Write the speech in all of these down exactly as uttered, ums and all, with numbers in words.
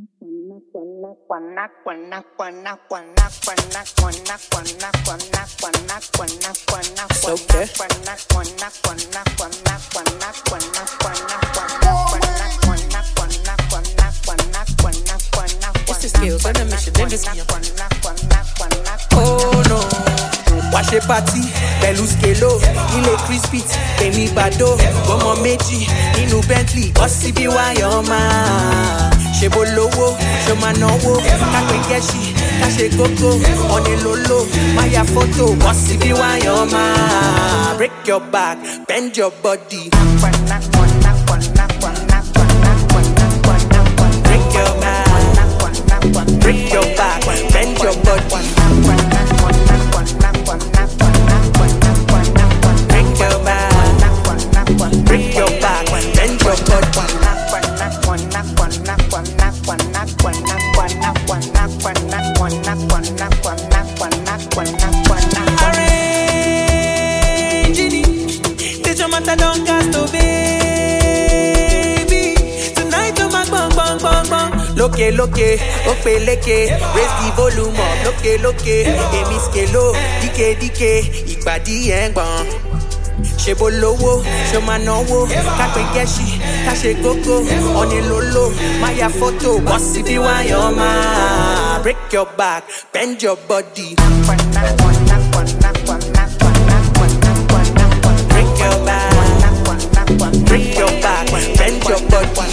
It's the skills and the mission in this game. Oh no. Wá ṣe party pẹ̀lú skelo nílé crispit èmi gbàdó ọmọ méjì nínú Bentley ọsí bí wáyọ̀ máa ṣe bó lówó ṣe máa náwó kápẹ́ gẹ́ṣì ká ṣe kókó ọ̀nì lóló máa ya fọ́tò ọsí bí wáyọ̀ máa break your back bend your body. Break your back, break your back, bend your body. Break your back, bend your body. Arranging it, this your matter don't gas to baby. Tonight you my bang bang bang bang. Loke loke, ope leke, raise the volume up. Loke loke, emi skelo, dike dike, ìpàdí ẹ̀gbọ́n. Ṣe bó lówó, ṣe máa náwó, kápẹ́ gẹ́ṣì, ká ṣe kókó, ọ̀nì lóló, máa ya fọ́tò, bọ́ sí bí wáyọ̀ máa. Break your back, bend your body. Break your back, break your back, bend your body.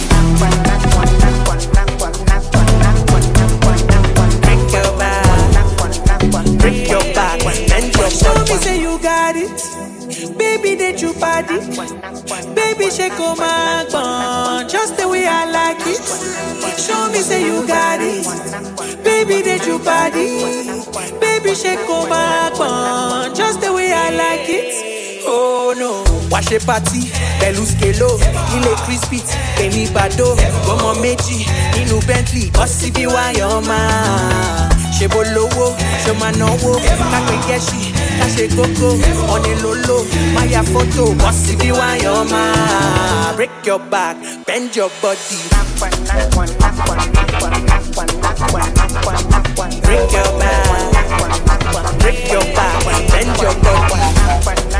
Break your back, break your back, bend your body. Show me say you got it. Baby, that you body. Baby, shake on my bun, just the way I like it. Show me say you got it. Baby, that you body. Baby, shake on my bun, just the way I like it. Oh no. Wá ṣe party pẹ̀lú skelo nílé crispit èmi gbàdó ọmọ méjì nínú Bentley ọsí bí wáyọ̀ máa ṣe bó lówó ṣe máa náwó kápẹ́ gẹ́ṣì ká ṣe kókó ọ̀nì lóló máa ya fọ́tò ọsí bí wáyọ̀ máa. Break your back, bend your body. Break your back, break your back, bend your body.